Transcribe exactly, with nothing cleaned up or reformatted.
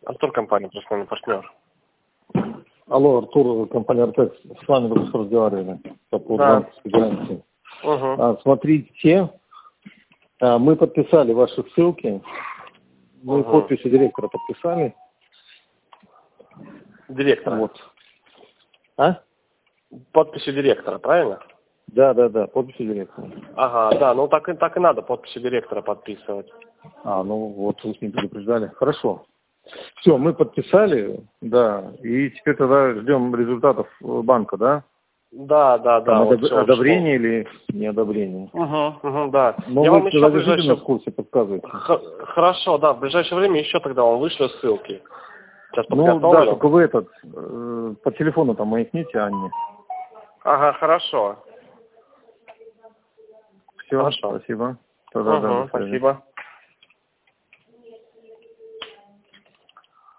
Артур, компания «Профессиональный партнер». Алло, Артур, компания «Артекс». С вами только что разговаривали по поводу Да. банковской гарантии. Угу. А, смотрите, а, мы подписали ваши ссылки. Мы Угу. подписи директора подписали. Директора. Вот. А? Подписью директора, правильно? Да, да, да, подписи директора. Ага, да, ну так и, так и надо подписью директора подписывать. А, ну вот, вы с ним предупреждали. Хорошо. Все, мы подписали, да, и теперь тогда ждем результатов банка, да? Да, да, да. Там вот одоб... всё, одобрение или неодобрение? Угу, угу, да. Ну, Я вы вам еще тогда в держите ближайшее... нас в курсе, подсказывайте. Х- Хорошо, да, в ближайшее время еще тогда вам вышлю ссылки. Сейчас Ну, да, подготовлю. только вы этот, э, по телефону там маякните Анне. Ага, хорошо. Все, Хорошо. спасибо. Тогда, да, Угу, до связи. спасибо.